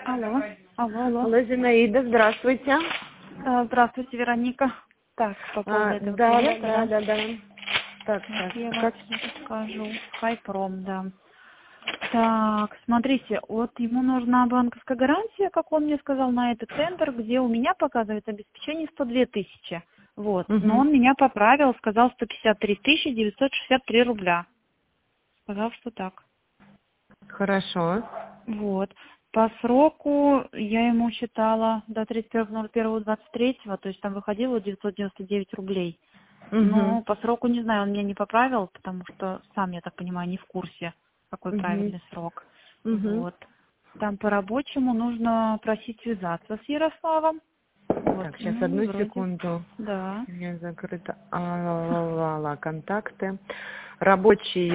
Алло, алло. Алло, Зинаида, здравствуйте. Здравствуйте, Вероника. Так, по поводу этого Да. клиента, Так, я вам как? скажу. Хайпром, да. Так, смотрите, вот ему нужна банковская гарантия, как он мне сказал, на этот тендер, где у меня показывает обеспечение 102 тысячи. Вот. Но он меня поправил, сказал 153 963 рубля. Сказал, что так. Хорошо. Вот. По сроку я ему считала до 31.01.23, то есть там выходило 999 рублей. Но по сроку не знаю, он меня не поправил, потому что сам, я так понимаю, не в курсе, какой правильный срок. Вот. Там по рабочему нужно просить связаться с Ярославом. Вот. Так, сейчас Ну, одну вроде. секунду. Да. У меня закрыто. Контакты. Рабочий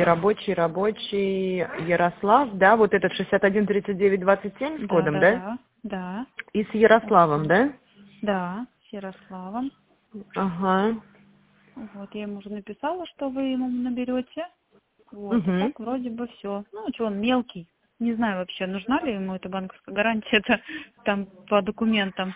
Ярослав, да, вот этот 613927 с кодом, да? Да. И с Ярославом, да? Да, с Ярославом. Ага. Вот, я ему уже написала, что вы ему наберете. Вот, и так вроде бы все. Ну, что он мелкий. Не знаю вообще, нужна ли ему эта банковская гарантия, это там по документам.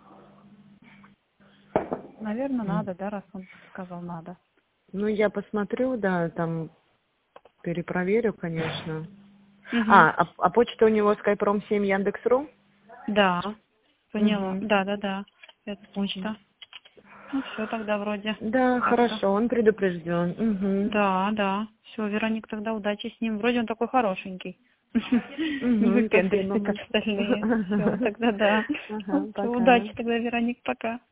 Наверное, надо, да, раз он сказал надо. Ну, я посмотрю, да, там перепроверю, конечно. А почта у него Skyprom 7 Яндекс.ру? Да, поняла. Да. Это почта. Ну, все тогда вроде. Да, Так что. хорошо, он предупрежден. Да. Все, Вероник, тогда удачи с ним. Вроде он такой хорошенький. Не Спасибо. выпендривайся, как остальные. Все, тогда да. Ага, Все, пока. удачи тогда, Вероник, пока.